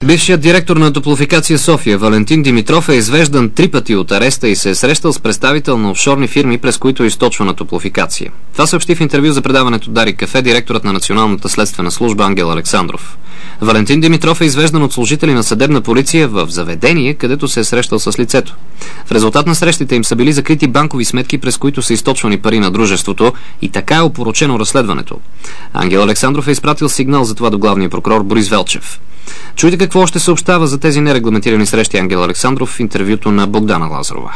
Бившият директор на Топлофикация София Валентин Димитров е извеждан 3 пъти от ареста и се е срещал с представител на офшорни фирми, през които е източвана Топлофикация. Това съобщи в интервю за предаването Дарик Кафе директорът на Националната следствена служба Ангел Александров. Валентин Димитров е извеждан от служители на съдебна полиция в заведение, където се е срещал с лицето. В резултат на срещите им са били закрити банкови сметки, през които са източвани пари на дружеството, и така е опорочено разследването. Ангел Александров е изпратил сигнал за това до главния прокурор Борис Велчев. Чуйте какво ще съобщава за тези нерегламентирани срещи Ангел Александров в интервюто на Богдана Лазарова.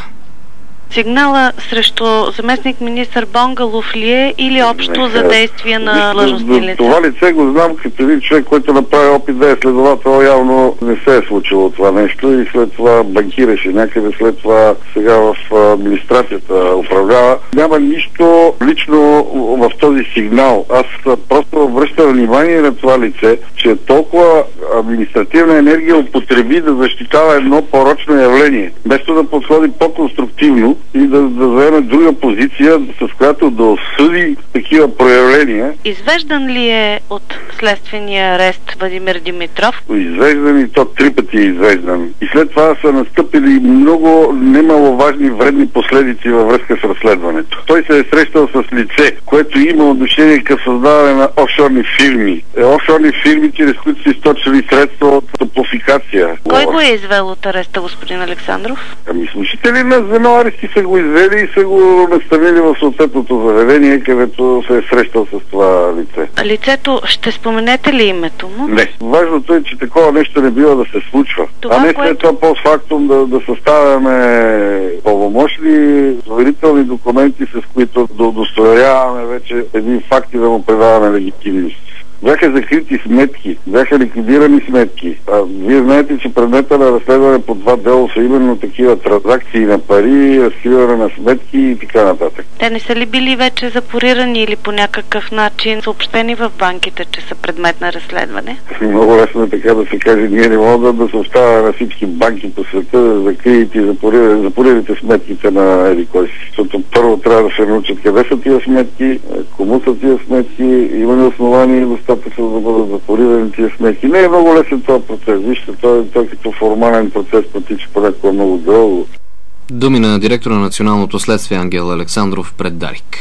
Сигнала срещу заместник министър Бонгалов ли е или общо за действие на длъжностни лица? Това лице го знам като един човек, който направи опит да е следовател, явно не се е случило това нещо и след това банкираше някъде, след това сега в администрацията управлява. Няма нищо лично в този сигнал. Аз просто обръщам внимание на това лице, че толкова административна енергия употреби да защитава едно порочно явление, вместо да подходи по-конструктивно и да заеме друга позиция, с която да осъди такива проявления. Извеждан ли е от следствения арест Владимир Димитров? Извеждан, и то 3 пъти е извеждан. И след това са настъпили много немаловажни вредни последици във връзка с разследването. Той се е срещал с лице, което има отношение към създаване на офшорни фирми. Офшорни фирми, чрез които са източили средства от Топлофикация. Кой го е извел от ареста, господин Александров? Ами служители на звено арести са го извели и са го настанили в съответното заведение, където се е срещал с това лице. Лицето, ще споменете ли името му? Не. Важното е, че такова нещо не бива да се случва. Това, а не след това постфактум да съставяме пълномощни доверителни документи, с които да удостоверяваме вече един факт и да му предаваме легитимност. Бяха закрити сметки, бяха ликвидирани сметки. Вие знаете, че предмета на разследване по това дело са именно такива транзакции на пари, разкриване на сметки и така нататък. Те не са ли били вече запорирани или по някакъв начин съобщени в банките, че са предмет на разследване? Много лесно е така да се каже. Ние не можем да съобщаваме на всички банки по света да закриете и запорирате сметките на еди кой си. Защото първо трябва да се научат къде са тия сметки, кому са тия сметки, има ли основания да бъдат запорирани тия сметки. Не е много лесен този процес. Вижте, той като формален процес протича понякога много дълго. Думи на директора на Националното следствие Ангел Александров пред Дарик.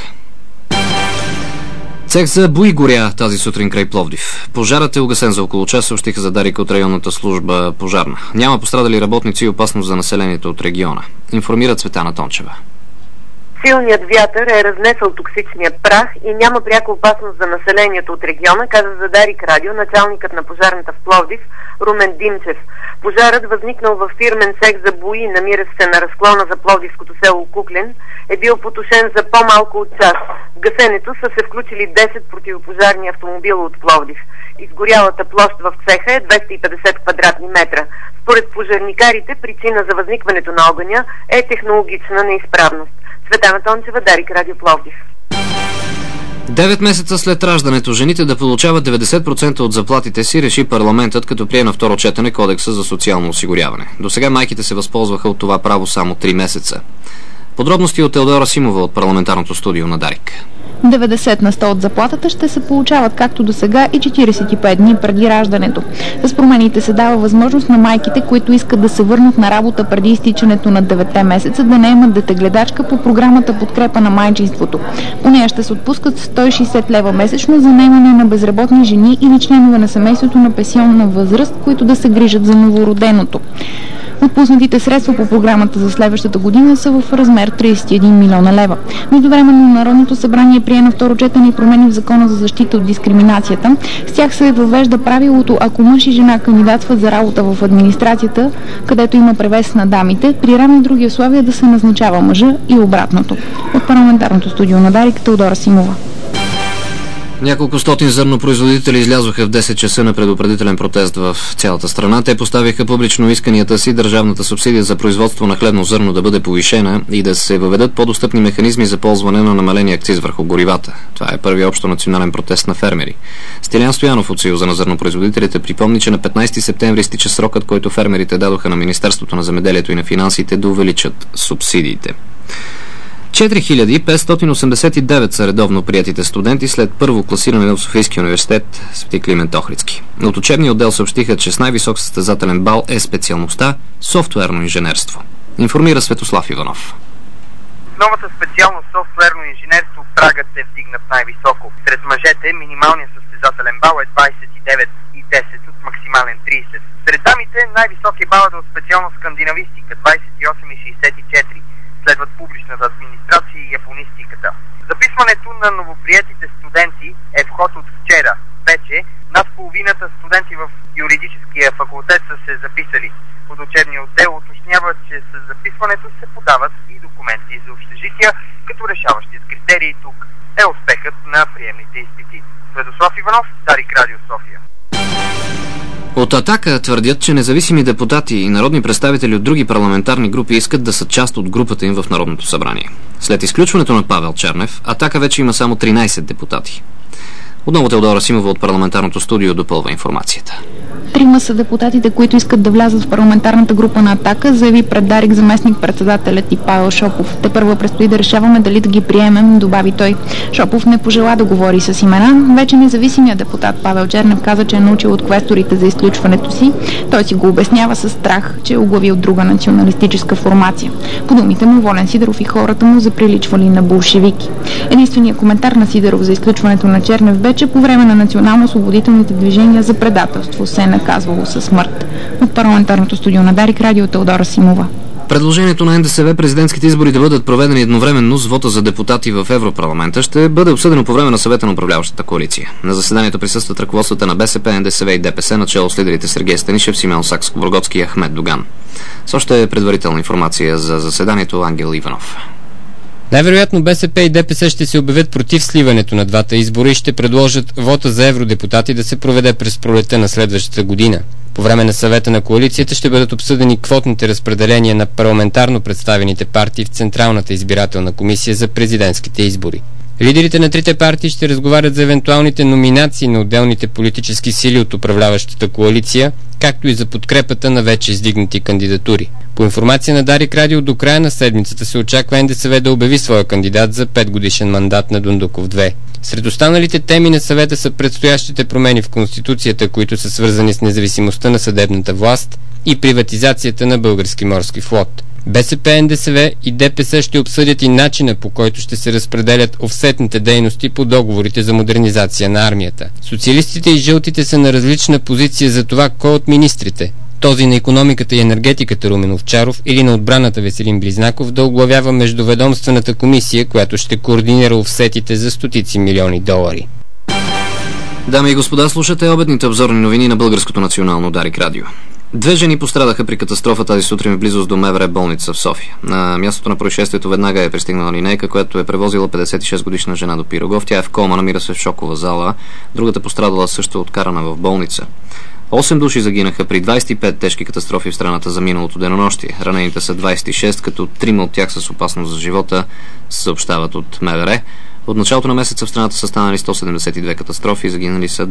Цех за бои горя тази сутрин край Пловдив. Пожарът е угасен за около час, съобщиха за Дарик от районната служба пожарна. Няма пострадали работници и опасност за населението от региона. Информира Цветана Тончева. Силният вятър е разнесъл токсичния прах и няма пряка опасност за населението от региона, каза за Дарик радио началникът на пожарната в Пловдив Румен Димчев. Пожарът, възникнал във фирмен цех за бои, намиращ се на разклона за пловдивското село Куклен, е бил потушен за по-малко от час. В гасенето са се включили 10 противопожарни автомобила от Пловдив. Изгорялата площ в цеха е 250 квадратни метра. Според пожарникарите, причина за възникването на огъня е технологична неизправност. Цветана Тончева, Дарик радио Пловдив. 9 месеца след раждането жените да получават 90% от заплатите си, реши парламентът, като прие на второ четене Кодекса за социално осигуряване. Досега майките се възползваха от това право само 3 месеца. Подробности от Теодора Симова от парламентарното студио на Дарик. 90% от заплатата ще се получават както до сега и 45 дни преди раждането. С промените се дава възможност на майките, които искат да се върнат на работа преди изтичането на 9 месеца, да наемат детегледачка по програмата Подкрепа на майчинството. По нея ще се отпускат 160 лева месечно за наемане на безработни жени или членове на семейството на пенсионна възраст, които да се грижат за новороденото. Отпуснатите средства по програмата за следващата година са в размер 31 милиона лева. Междувременно Народното събрание прие на второ четене и промени в Закона за защита от дискриминацията. С тях се въвежда правилото, ако мъж и жена кандидатстват за работа в администрацията, където има превес на дамите, при равни други условия да се назначава мъжа и обратното. От парламентарното студио на Дарик, Теодора Симова. Няколко стотин зърнопроизводители излязоха в 10 часа на предупредителен протест в цялата страна. Те поставиха публично исканията си държавната субсидия за производство на хлебно зърно да бъде повишена и да се въведат по-достъпни механизми за ползване на намаления акциз върху горивата. Това е първият общо национален протест на фермери. Стилян Стоянов от Съюза на зърнопроизводителите припомни, че на 15 септември стича срокът, който фермерите дадоха на Министерството на земеделието и на финансите да увеличат субсидиите. 4589 са редовно приятите студенти след първо класиране в Софийския университет Свети Климент Охридски. От учебния отдел съобщиха, че с най-висок състезателен бал е специалността софтуерно инженерство. Информира Светослав Иванов. Новата специалност софтуерно инженерство прагът се вдигнат най-високо. Сред мъжете минималният състезателен бал е 29,10 от максимален 30. Сред дамите най-висок е балът от специалност скандинавистика 28,64. Следват публичната администрация и японистиката. Записването на новоприетите студенти е вход от вчера. Вече над половината студенти в юридическия факултет са се записали. От учебния отдел уточняват, че с записването се подават и документи за общежития, като решаващият критерий тук е успехът на приемните изпити. Светослав Иванов, Дарик Радио София. От Атака твърдят, че независими депутати и народни представители от други парламентарни групи искат да са част от групата им в Народното събрание. След изключването на Павел Чернев, Атака вече има само 13 депутати. Отново Теодора Симова от парламентарното студио допълва информацията. 3 са депутатите, които искат да влязат в парламентарната група на Атака, заяви пред Дарик заместник-председателят и Павел Шопов. Те първо предстои да решаваме дали да ги приемем, добави той. Шопов не пожела да говори с имена. Вече независимият депутат Павел Чернев каза, че е научил от квесторите за изключването си. Той си го обяснява със страх, че е оглавил друга националистическа формация. По думите му, Волен Сидеров и хората му заприличвали на болшевики. Единственият коментар на Сидеров за изключването на Чернев бе, че по време на национално-освободителните движения за предателство се е наказвало със смърт. От парламентарното студио на Дарик Радио, Теодора Симова. Предложението на НДСВ президентските избори да бъдат проведени едновременно с вота за депутати в Европарламента ще бъде обсъдено по време на съвета на управляващата коалиция. На заседанието присъстват ръководствата на БСП, НДСВ и ДПС, начело с лидерите Сергей Станишев, Симеон Сакскобургготски и Ахмед Доган. С още предварителна информация за заседанието Ангел Иванов. Най-вероятно БСП и ДПС ще се обявят против сливането на двата избора и ще предложат вота за евродепутати да се проведе през пролетта на следващата година. По време на съвета на коалицията ще бъдат обсъдени квотните разпределения на парламентарно представените партии в Централната избирателна комисия за президентските избори. Лидерите на трите партии ще разговарят за евентуалните номинации на отделните политически сили от управляващата коалиция, както и за подкрепата на вече издигнати кандидатури. По информация на Дарик Радио, до края на седмицата се очаква НДСВ да обяви своя кандидат за 5-годишен мандат на Дондуков 2. Сред останалите теми на съвета са предстоящите промени в Конституцията, които са свързани с независимостта на съдебната власт и приватизацията на Български морски флот. БСП, НДСВ и ДПС ще обсъдят и начина, по който ще се разпределят офсетните дейности по договорите за модернизация на армията. Социалистите и жълтите са на различна позиция за това кой от министрите, този на икономиката и енергетиката Румен Овчаров или на отбраната Веселин Близнаков, да оглавява междуведомствената комисия, която ще координира офсетите за стотици милиони долари. Дами и господа, слушате обедните обзорни новини на Българското национално Дарик Радио. 2 жени пострадаха при катастрофа тази сутрин в близост до МВР болница в София. На мястото на происшествието веднага е пристигнала линейка, която е превозила 56-годишна жена до Пирогов. Тя е в кома, намира се в шокова зала. Другата пострадала също е откарана в болница. 8 души загинаха при 25 тежки катастрофи в страната за миналото денонощие. Ранените са 26, като 3 от тях с опасност за живота, съобщават от МВР. От началото на месеца в страната са станали 172 катастрофи и загинали са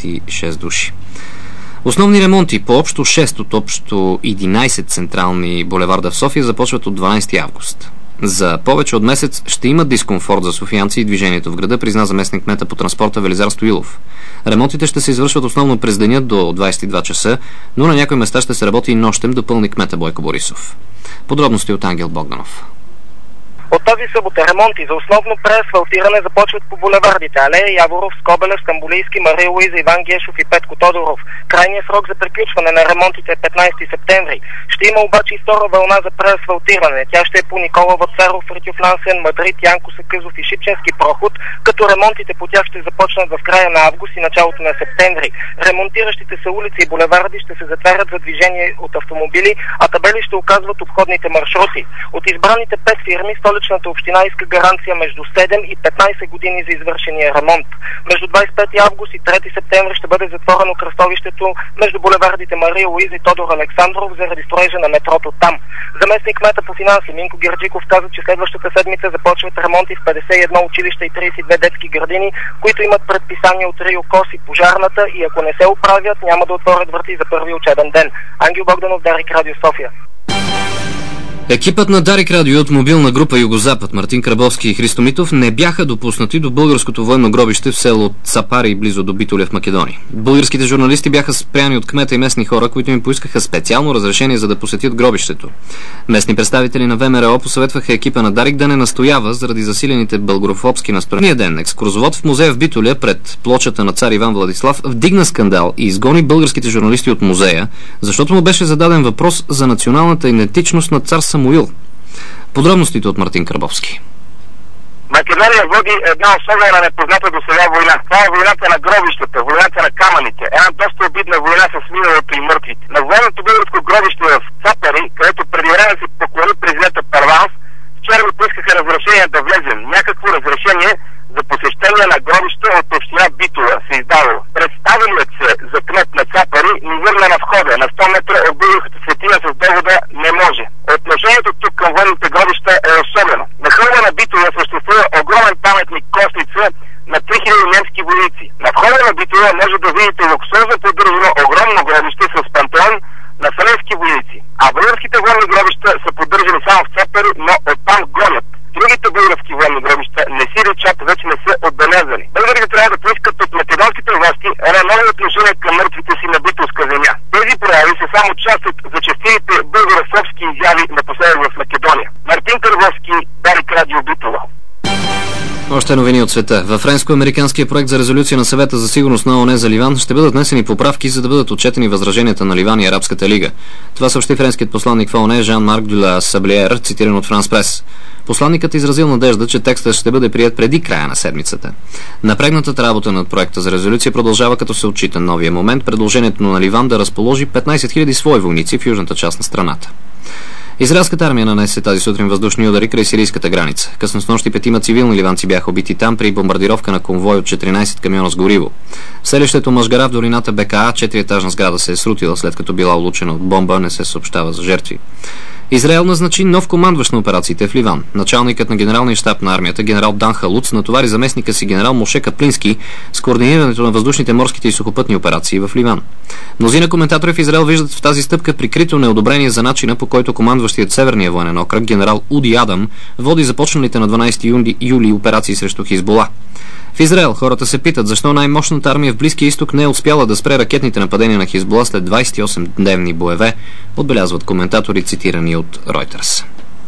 26 души. Основни ремонти по общо 6 от общо 11 централни булеварда в София започват от 12 август. За повече от месец ще има дискомфорт за софиянци и движението в града, призна заместник кмета по транспорта Велизар Стоилов. Ремонтите ще се извършват основно през деня до 22 часа, но на някои места ще се работи и нощем, допълни кмета Бойко Борисов. Подробности от Ангел Богданов. От тази събота ремонти за основно преасфалтиране започват по булевардите Алея Яворов, Скобелев, Стамбулийски, Мария Луиза, Иван Гешов и Петко Тодоров. Крайният срок за приключване на ремонтите е 15 септември. Ще има обаче и втора вълна за преасфалтиране. Тя ще е по Никола Вапцаров, Фритьоф Лансен, Мадрид, Янко Сакъзов и Шипченски проход, като ремонтите по тях ще започнат в края на август и началото на септември. Ремонтиращите се улици и булеварди ще се затварят за движение от автомобили, а табели ще указват обходните маршрути. От избраните 5 фирми Столичната община иска гаранция между 7 и 15 години за извършения ремонт. Между 25 август и 3 септември ще бъде затворено кръстовището между булевардите Мария Луиза и Тодор Александров заради строежа на метрото там. Заместник кмета по финанси Минко Герджиков каза, че следващата седмица започват ремонти в 51 училища и 32 детски градини, които имат предписания от Рио Кос и пожарната, и ако не се оправят, няма да отворят врати за първи учебен ден. Ангел Богданов, Дарик Радио София. Екипът на Дарик Радио от мобилна група Югозапад Мартин Крабовски и Христо Митов не бяха допуснати до българското военно гробище в село Цапари, близо до Битоля в Македония. Българските журналисти бяха спряни от кмета и местни хора, които им поискаха специално разрешение за да посетят гробището. Местни представители на ВМРО посъветваха екипа на Дарик да не настоява заради засилените българофобски настроения. Ден екскурзовод в музея в Битоля пред плочата на цар Иван Владислав вдигна скандал и изгони българските журналисти от музея, защото му беше зададен въпрос за националната идентичност на цар Самуил. Подробностите от Мартин Крабовски. Македония води една особена непозната до сега война. Това е войната на гробищата, войната на камъните. Една доста обидна война с миналото и мъртвите. На военното българско гробище в Цапари, където преди време се поклони президента Първанов, вчера ми поискаха разрешение да влезем. Някакво разрешение за посещение на гробища от община Битола се издавало. Представилият се за кмет на Цапари ни върна на входа на 100 метра от българската светиня с довода не може. Отношението тук към военните гробища е особено. На хълма на Битола съществува огромен паметник Костница на 3000 немски войници. На входа на Битола може да видите луксозно поддържано огромно гробище с пантеон на френски войници. А българските военни гробища са поддържани само в Цапари, но оттам гонят. Другите български военни гробища не си речат, вече не са отбелязани. Българите трябва да поискат от македонските власти едно ново отношение към мъртвите си на битолска земя. Тези прояви са само част от зачестилите българофобски изяви напоследък в Македония. Мартин Крабовски, Дарик Радио, Битола. Още новини от света. Във френско-американския проект за резолюция на Съвета за сигурност на ООН за Ливан ще бъдат внесени поправки, за да бъдат отчетени възраженията на Ливан и Арабската лига. Това съобщи френският посланник в ООН Жан-Марк Дюла Саблиер, цитиран от Франс Прес. Посланникът изразил надежда, че текстът ще бъде прият преди края на седмицата. Напрегнатата работа над проекта за резолюция продължава, като се отчита новия момент предложението на Ливан да разположи 15 000 свои войници в южната част на страната. Израелската армия нанесе тази сутрин въздушни удари край сирийската граница. Късно с нощи 5 цивилни ливанци бяха убити там при бомбардировка на конвой от 14 камиона с гориво. В селището Машгара в долината БКА 4-етажна сграда се е срутила, след като била улучена от бомба, не се съобщава за жертви. Израел назначи нов командващ на операциите в Ливан. Началникът на генералния щаб на армията, генерал Дан Халуц, натовари заместника си генерал Моше Каплински с координирането на въздушните, морските и сухопътни операции в Ливан. Мнозина коментатори в Израел виждат в тази стъпка прикрито неодобрение за начина, по който командващият Северния военен окръг генерал Уди Адам води започналите на 12 юли операции срещу Хизбола. В Израел хората се питат защо най-мощната армия в Близкия изток не е успяла да спре ракетните нападения на Хизбола след 28-дневни боеве, отбелязват коментатори, цитирани от Reuters.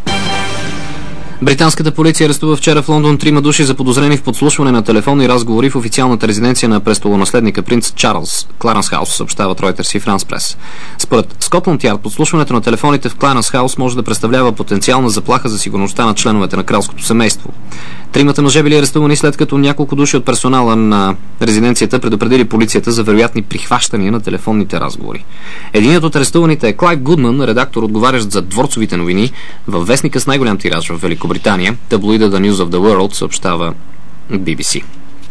Британската полиция арестува вчера в Лондон 3 души за подозрени в подслушване на телефонни разговори в официалната резиденция на престолонаследника принц Чарлз, Кларенс Хаус, съобщават Reuters и Франс Прес. Според Скотланд Ярд, подслушването на телефоните в Кларенс Хаус може да представлява потенциална заплаха за сигурността на членовете на кралското семейство. 3 мъже били арестувани след като няколко души от персонала на резиденцията предупредили полицията за вероятни прихващания на телефонните разговори. Единият от арестуваните е Клайв Гудман, редактор, отговарящ за дворцовите новини във вестника с най-голям тираж в Великобритания, таблоида The News of the World, съобщава BBC.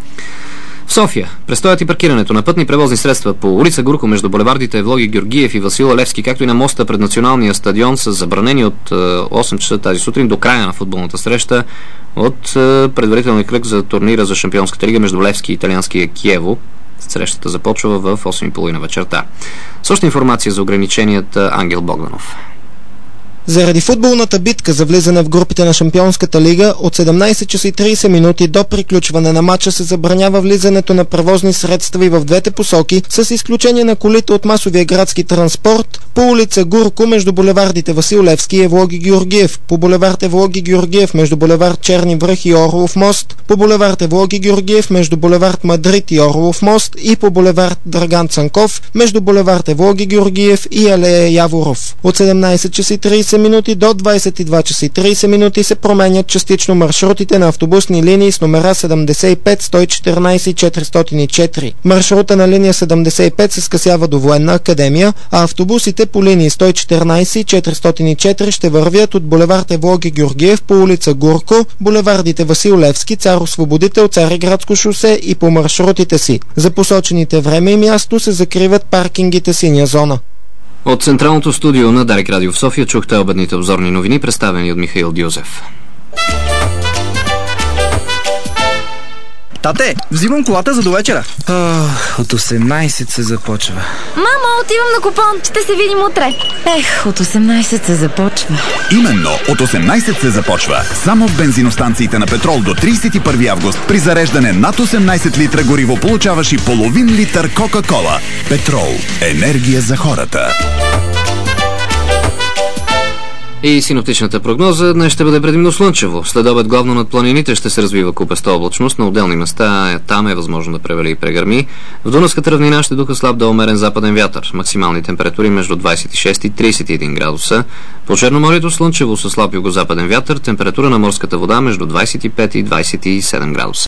В София престоят и паркирането на пътни превозни средства по улица Гурко между булевардите Евлоги Георгиев и Васил Левски, както и на моста пред националния стадион, са забранени от 8 часа тази сутрин до края на футболната среща от предварителния кръг за турнира за Шампионската лига между Левски и италианския Киево. Срещата започва в 8:30 вечерта. Също информация за ограниченията Ангел Богданов. Заради футболната битка за влизане в групите на Шампионската лига от 17 часа и 30 минути до приключване на матча се забранява влизането на превозни средства и в двете посоки, с изключение на колите от масовия градски транспорт по улица Гурко между булевардите Васил Левски и Евлоги Георгиев, по булевард Евлоги Георгиев между булевард Черни връх и Орлов мост, по булевард Евлоги Георгиев между булевард Мадрид и Орлов мост и по булевард Драган Цанков между булевард Евлоги Георгиев и алея Яворов. От 17 часа и 30 минути до 22 часа и 30 минути се променят частично маршрутите на автобусни линии с номера 75, 114 и 404. Маршрута на линия 75 се скъсява до Военна академия, а автобусите по линии 114 и 404 ще вървят от булевард Евлоги Георгиев по улица Гурко, булевардите Васил Левски, Цар-Освободител, Цариградско шосе и по маршрутите си. За посочените време и място се закриват паркингите Синя зона. От централното студио на Дарик Радио в София чухте обедните обзорни новини, представени от Михаил Дюзев. Тате, взимам колата за довечера. От 18 се започва. Мамо, отивам на купон. Ще се видим утре. От 18 се започва. Именно, от 18 се започва. Само в бензиностанциите на Петрол до 31 август при зареждане над 18 литра гориво получаваш и половин литър Кока-кола. Петрол. Енергия за хората. И синоптичната прогноза днес ще бъде предимно слънчево. След обед главно над планините ще се развива купеста облачност, на отделни места там е възможно да превали и прегърми. В Дунавската равнина ще духа слаб до умерен западен вятър. Максимални температури между 26 и 31 градуса. По Черноморието слънчево със слаб югозападен вятър. Температура на морската вода между 25 и 27 градуса.